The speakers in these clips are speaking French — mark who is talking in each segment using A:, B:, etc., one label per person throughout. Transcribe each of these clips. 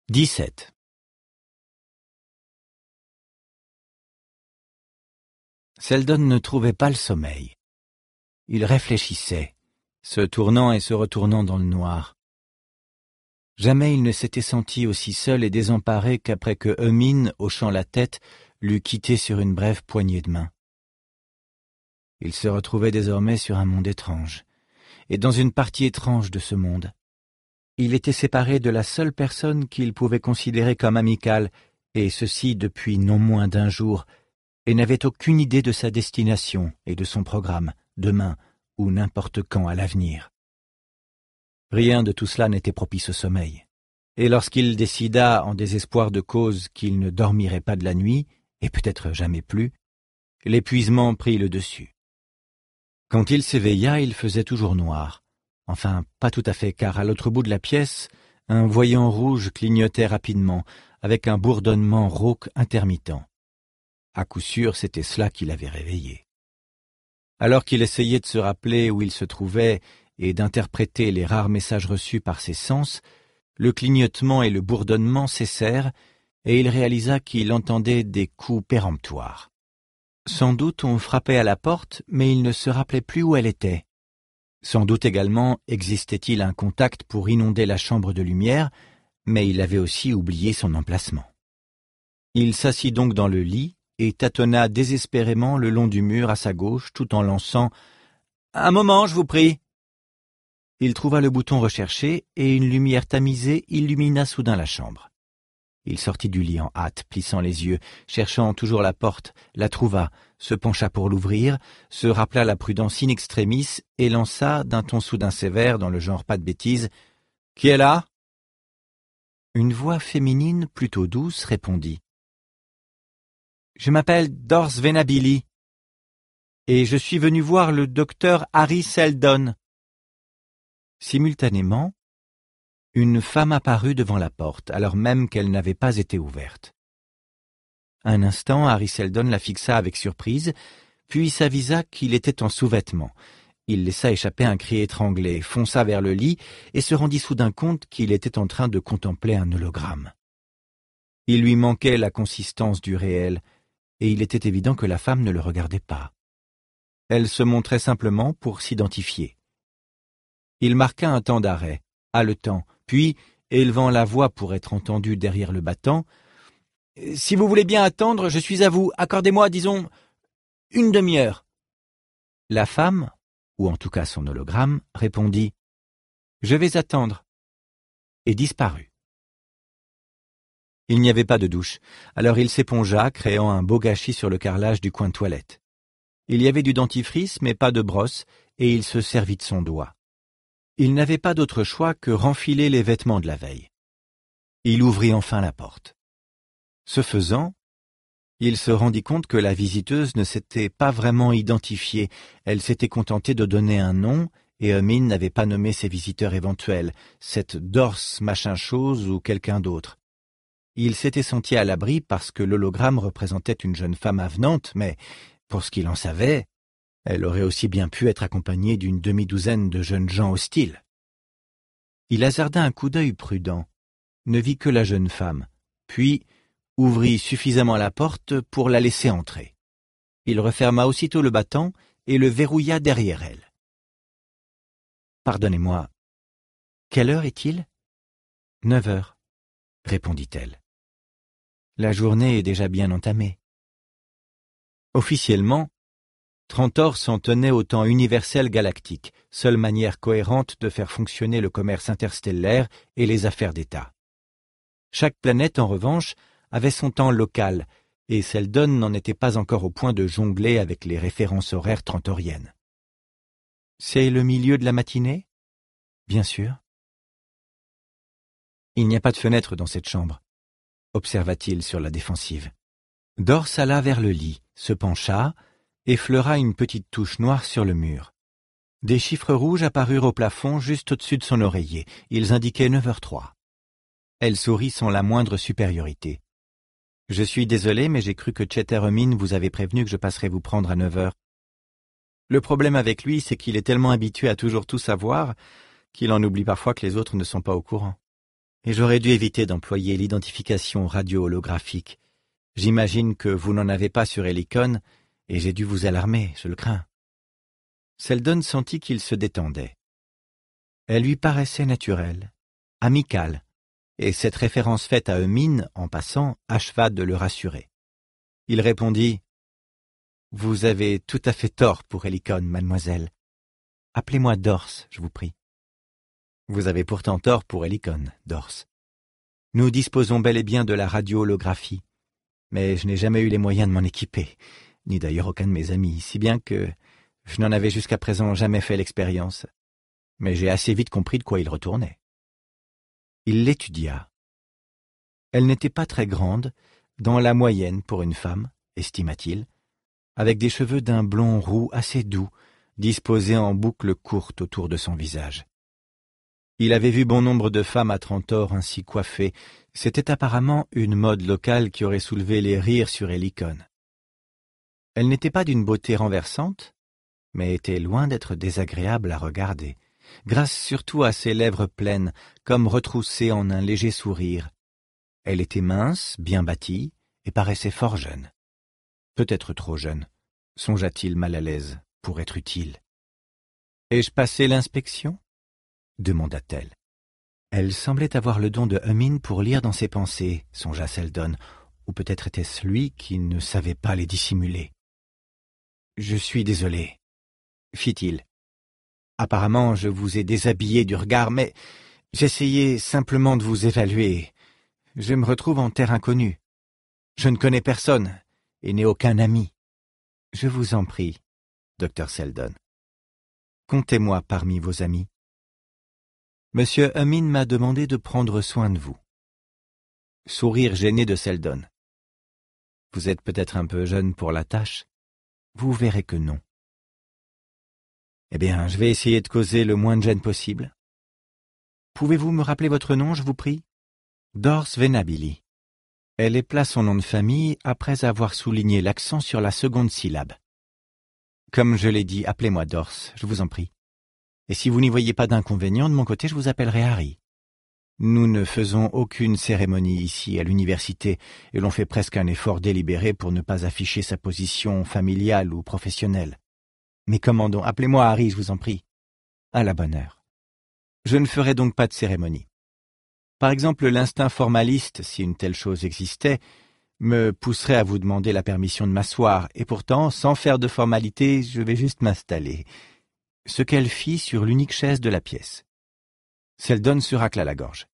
A: 17. Seldon ne trouvait pas le sommeil. Il réfléchissait, se tournant et se retournant dans le noir. Jamais il ne s'était senti aussi seul et désemparé qu'après que Eumine, hochant la tête, l'eut quitté sur une brève poignée de main. Il se retrouvait désormais sur un monde étrange, et dans une partie étrange de ce monde. Il était séparé de la seule personne qu'il pouvait considérer comme amicale, et ceci depuis non moins d'1 jour, et n'avait aucune idée de sa destination et de son programme, demain ou n'importe quand à l'avenir. Rien de tout cela n'était propice au sommeil, et lorsqu'il décida, en désespoir de cause, qu'il ne dormirait pas de la nuit, et peut-être jamais plus, l'épuisement prit le dessus. Quand il s'éveilla, il faisait toujours noir. Enfin, pas tout à fait, car à l'autre bout de la pièce, un voyant rouge clignotait rapidement, avec un bourdonnement rauque intermittent. À coup sûr, c'était cela qui l'avait réveillé. Alors qu'il essayait de se rappeler où il se trouvait et d'interpréter les rares messages reçus par ses sens, le clignotement et le bourdonnement cessèrent, et il réalisa qu'il entendait des coups péremptoires. Sans doute on frappait à la porte, mais il ne se rappelait plus où elle était. Sans doute également existait-il un contact pour inonder la chambre de lumière, mais il avait aussi oublié son emplacement. Il s'assit donc dans le lit et tâtonna désespérément le long du mur à sa gauche tout en lançant « Un moment, je vous prie !» Il trouva le bouton recherché et une lumière tamisée illumina soudain la chambre. Il sortit du lit en hâte, plissant les yeux, cherchant toujours la porte, la trouva, se pencha pour l'ouvrir, se rappela la prudence in extremis et lança, d'un ton soudain sévère, dans le genre pas de bêtises, « Qui est là ?» Une voix féminine plutôt douce répondit. « Je m'appelle Dors Venabili, et je suis venu voir le docteur Harry Seldon. » Simultanément, une femme apparut devant la porte, alors même qu'elle n'avait pas été ouverte. Un instant, Harry Seldon la fixa avec surprise, puis s'avisa qu'il était en sous-vêtements. Il laissa échapper un cri étranglé, fonça vers le lit et se rendit soudain compte qu'il était en train de contempler un hologramme. Il lui manquait la consistance du réel, et il était évident que la femme ne le regardait pas. Elle se montrait simplement pour s'identifier. Il marqua un temps d'arrêt, haletant, puis, élevant la voix pour être entendu derrière le battant, « Si vous voulez bien attendre, je suis à vous. Accordez-moi, disons, 1 demi-heure. » La femme, ou en tout cas son hologramme, répondit « Je vais attendre » et disparut. Il n'y avait pas de douche, alors il s'épongea, créant un beau gâchis sur le carrelage du coin de toilette. Il y avait du dentifrice, mais pas de brosse, et il se servit de son doigt. Il n'avait pas d'autre choix que renfiler les vêtements de la veille. Il ouvrit enfin la porte. Ce faisant, il se rendit compte que la visiteuse ne s'était pas vraiment identifiée. Elle s'était contentée de donner un nom, et Eumine n'avait pas nommé ses visiteurs éventuels, cette Dors machin chose ou quelqu'un d'autre. Il s'était senti à l'abri parce que l'hologramme représentait une jeune femme avenante, mais, pour ce qu'il en savait, elle aurait aussi bien pu être accompagnée d'une demi-douzaine de jeunes gens hostiles. Il hasarda un coup d'œil prudent, ne vit que la jeune femme, puis ouvrit suffisamment la porte pour la laisser entrer. Il referma aussitôt le battant et le verrouilla derrière elle. « Pardonnez-moi, quelle heure est-il » ? « 9 heures, » répondit-elle. « La journée est déjà bien entamée. » Officiellement, Trantor s'en tenait au temps universel galactique, seule manière cohérente de faire fonctionner le commerce interstellaire et les affaires d'État. Chaque planète, en revanche, avait son temps local, et Seldon n'en était pas encore au point de jongler avec les références horaires trantoriennes. « C'est le milieu de la matinée ?»« Bien sûr. »« Il n'y a pas de fenêtre dans cette chambre, » observa-t-il sur la défensive. Dors alla vers le lit, se pencha, effleura une petite touche noire sur le mur. Des chiffres rouges apparurent au plafond juste au-dessus de son oreiller. Ils indiquaient 9h03. Elle sourit sans la moindre supériorité. « Je suis désolé, mais j'ai cru que Chet Eumine vous avait prévenu que je passerais vous prendre à 9h. Le problème avec lui, c'est qu'il est tellement habitué à toujours tout savoir qu'il en oublie parfois que les autres ne sont pas au courant. Et j'aurais dû éviter d'employer l'identification radio-holographique. J'imagine que vous n'en avez pas sur Helicon, et j'ai dû vous alarmer, je le crains. Seldon sentit qu'il se détendait. Elle lui paraissait naturelle, amicale, et cette référence faite à Eumine, en passant, acheva de le rassurer. Il répondit « Vous avez tout à fait tort pour Helicon, mademoiselle. Appelez-moi Dors, je vous prie. » Vous avez pourtant tort pour Helicon, Dors. Nous disposons bel et bien de la radio-holographie, mais je n'ai jamais eu les moyens de m'en équiper, ni d'ailleurs aucun de mes amis, si bien que je n'en avais jusqu'à présent jamais fait l'expérience. Mais j'ai assez vite compris de quoi il retournait. Il l'étudia. Elle n'était pas très grande, dans la moyenne pour une femme, estima-t-il, avec des cheveux d'un blond roux assez doux, disposés en boucles courtes autour de son visage. Il avait vu bon nombre de femmes à 30 ans ainsi coiffées. C'était apparemment une mode locale qui aurait soulevé les rires sur Helicon. Elle n'était pas d'une beauté renversante, mais était loin d'être désagréable à regarder, grâce surtout à ses lèvres pleines, comme retroussées en un léger sourire. Elle était mince, bien bâtie, et paraissait fort jeune. Peut-être trop jeune, songea-t-il mal à l'aise, pour être utile. « Ai-je passé l'inspection » demanda-t-elle. Elle semblait avoir le don de Eumine pour lire dans ses pensées, songea Seldon, ou peut-être était-ce lui qui ne savait pas les dissimuler. « Je suis désolé, » fit-il. « Apparemment, je vous ai déshabillé du regard, mais j'essayais simplement de vous évaluer. Je me retrouve en terre inconnue. Je ne connais personne et n'ai aucun ami. Je vous en prie, docteur Seldon. Comptez-moi parmi vos amis. Monsieur Eumine m'a demandé de prendre soin de vous. » Sourire gêné de Seldon. « Vous êtes peut-être un peu jeune pour la tâche. Vous verrez que non. » « Eh bien, je vais essayer de causer le moins de gêne possible. Pouvez-vous me rappeler votre nom, je vous prie ? » Dors Venabili. Elle épela son nom de famille après avoir souligné l'accent sur la seconde syllabe. Comme je l'ai dit, appelez-moi Dors, je vous en prie. Et si vous n'y voyez pas d'inconvénient, de mon côté, je vous appellerai Harry. Nous ne faisons aucune cérémonie ici à l'université, et l'on fait presque un effort délibéré pour ne pas afficher sa position familiale ou professionnelle. Mais commandons, appelez-moi Harry, je vous en prie. À la bonne heure. Je ne ferai donc pas de cérémonie. Par exemple, l'instinct formaliste, si une telle chose existait, me pousserait à vous demander la permission de m'asseoir, et pourtant, sans faire de formalité, je vais juste m'installer. Ce qu'elle fit sur l'unique chaise de la pièce. Seldon se racla la gorge.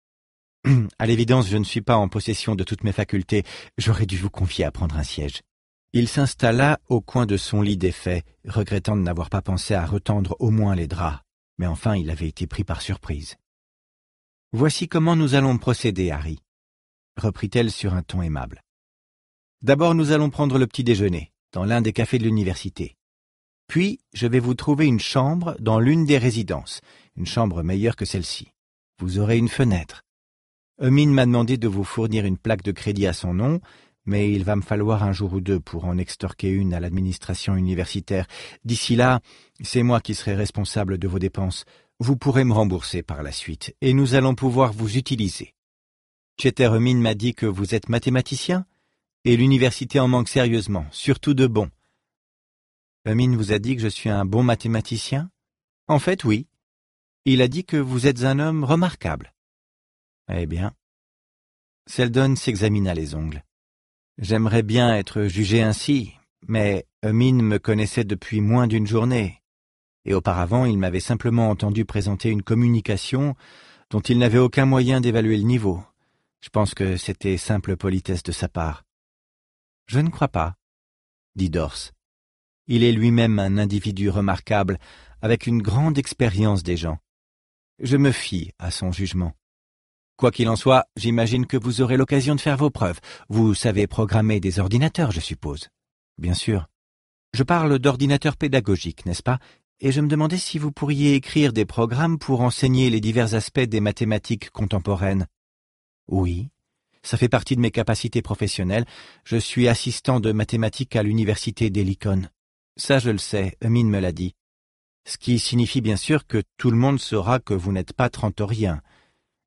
A: À l'évidence, je ne suis pas en possession de toutes mes facultés. J'aurais dû vous confier à prendre un siège. Il s'installa au coin de son lit défait, regrettant de n'avoir pas pensé à retendre au moins les draps. Mais enfin, il avait été pris par surprise. « Voici comment nous allons procéder, Harry, » reprit-elle sur un ton aimable. « D'abord, nous allons prendre le petit déjeuner, dans l'un des cafés de l'université. Puis, je vais vous trouver une chambre dans l'une des résidences, une chambre meilleure que celle-ci. Vous aurez une fenêtre. Eumine m'a demandé de vous fournir une plaque de crédit à son nom, mais il va me falloir un jour ou deux pour en extorquer une à l'administration universitaire. D'ici là, c'est moi qui serai responsable de vos dépenses. Vous pourrez me rembourser par la suite, et nous allons pouvoir vous utiliser. Cheter Eumine m'a dit que vous êtes mathématicien, et l'université en manque sérieusement, surtout de bons. Eumine vous a dit que je suis un bon mathématicien ? En fait, oui. Il a dit que vous êtes un homme remarquable. Eh bien. Seldon s'examina les ongles. J'aimerais bien être jugé ainsi, mais Eumine me connaissait depuis moins d'une journée, et auparavant il m'avait simplement entendu présenter une communication dont il n'avait aucun moyen d'évaluer le niveau. Je pense que c'était simple politesse de sa part. Je ne crois pas, dit Dors. Il est lui-même un individu remarquable, avec une grande expérience des gens. Je me fie à son jugement. Quoi qu'il en soit, j'imagine que vous aurez l'occasion de faire vos preuves. Vous savez programmer des ordinateurs, je suppose. Bien sûr. Je parle d'ordinateurs pédagogiques, n'est-ce pas? Et je me demandais si vous pourriez écrire des programmes pour enseigner les divers aspects des mathématiques contemporaines. Oui, ça fait partie de mes capacités professionnelles. Je suis assistant de mathématiques à l'université d'Helicon. Ça, je le sais, Eumine me l'a dit. Ce qui signifie bien sûr que tout le monde saura que vous n'êtes pas trentorien.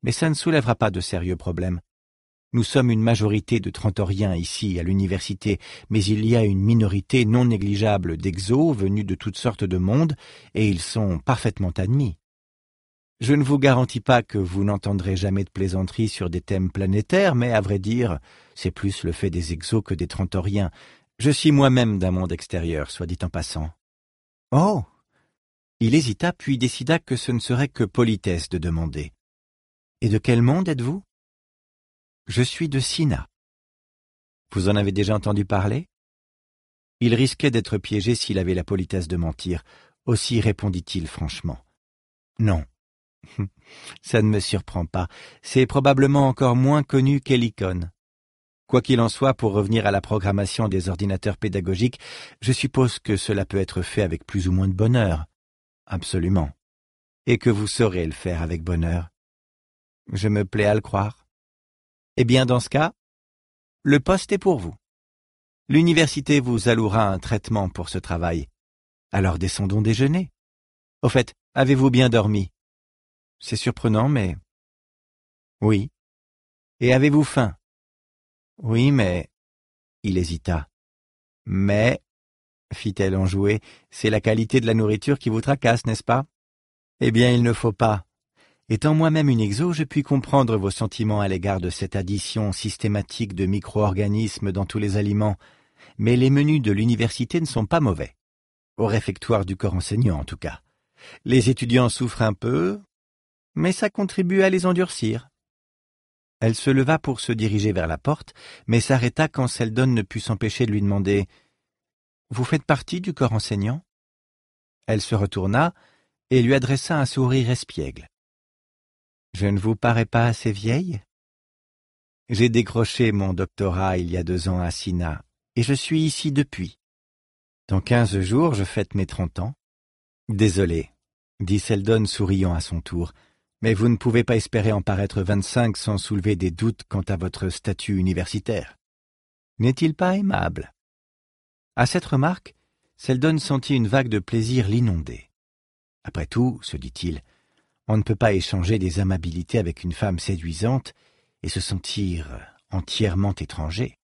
A: Mais ça ne soulèvera pas de sérieux problèmes. Nous sommes une majorité de Trentoriens ici à l'université, mais il y a une minorité non négligeable d'exos venus de toutes sortes de mondes, et ils sont parfaitement admis. Je ne vous garantis pas que vous n'entendrez jamais de plaisanteries sur des thèmes planétaires, mais à vrai dire, c'est plus le fait des exos que des Trentoriens. Je suis moi-même d'un monde extérieur, soit dit en passant. Oh! Il hésita, puis décida que ce ne serait que politesse de demander. Et de quel monde êtes-vous? Je suis de Sina. Vous en avez déjà entendu parler? Il risquait d'être piégé s'il avait la politesse de mentir. Aussi répondit-il franchement. Non. Ça ne me surprend pas. C'est probablement encore moins connu qu'Helicon. Quoi qu'il en soit, pour revenir à la programmation des ordinateurs pédagogiques, je suppose que cela peut être fait avec plus ou moins de bonheur. Absolument. Et que vous saurez le faire avec bonheur. Je me plais à le croire. Eh bien, dans ce cas, le poste est pour vous. L'université vous allouera un traitement pour ce travail. Alors descendons déjeuner. Au fait, avez-vous bien dormi? C'est surprenant, mais... Oui. Et avez-vous faim? Oui, mais... Il hésita. Mais, fit-elle enjouée, c'est la qualité de la nourriture qui vous tracasse, n'est-ce pas? Eh bien, il ne faut pas. Étant moi-même une exo, je puis comprendre vos sentiments à l'égard de cette addition systématique de micro-organismes dans tous les aliments, mais les menus de l'université ne sont pas mauvais. Au réfectoire du corps enseignant, en tout cas. Les étudiants souffrent un peu, mais ça contribue à les endurcir. Elle se leva pour se diriger vers la porte, mais s'arrêta quand Seldon ne put s'empêcher de lui demander « Vous faites partie du corps enseignant ?» Elle se retourna et lui adressa un sourire espiègle. « Je ne vous parais pas assez vieille ?» J'ai décroché mon doctorat il y a 2 ans à Sina, et je suis ici depuis. Dans 15 jours, je fête mes 30 ans. Désolé, dit Seldon souriant à son tour, mais vous ne pouvez pas espérer en paraître 25 sans soulever des doutes quant à votre statut universitaire. N'est-il pas aimable? À cette remarque, Seldon sentit une vague de plaisir l'inonder. Après tout, se dit-il, on ne peut pas échanger des amabilités avec une femme séduisante et se sentir entièrement étranger.